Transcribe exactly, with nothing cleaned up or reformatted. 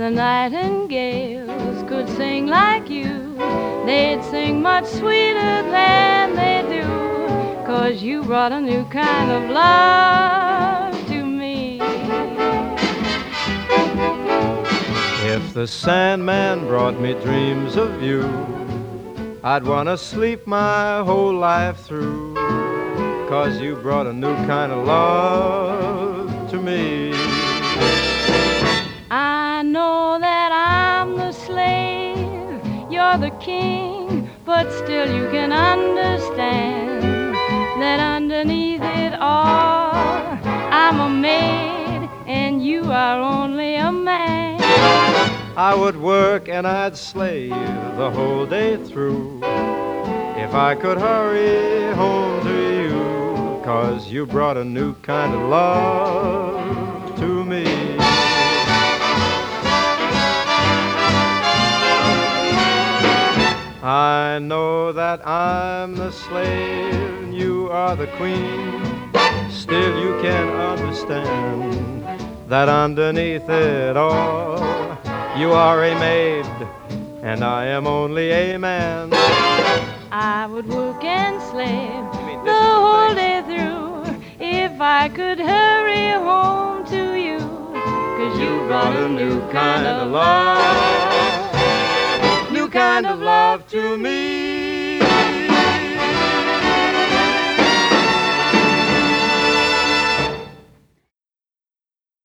the nightingales could sing like you, they'd sing much sweeter than they do, 'cause you brought a new kind of love to me. If the Sandman brought me dreams of you, I'd wanna sleep my whole life through, 'cause you brought a new kind of love to me. I know that I'm the slave, you're the king, but still you can understand that underneath it all I'm a maid and you are only a man. I would work and I'd slave the whole day through if I could hurry home to you, 'cause you brought a new kind of love to me. I know that I'm the slave and you are the queen, still you can understand that underneath it all you are a maid and I am only a man. I would work and slave the whole day through if I could hurry home to you, 'cause you brought a new kind of love, new kind of love to me.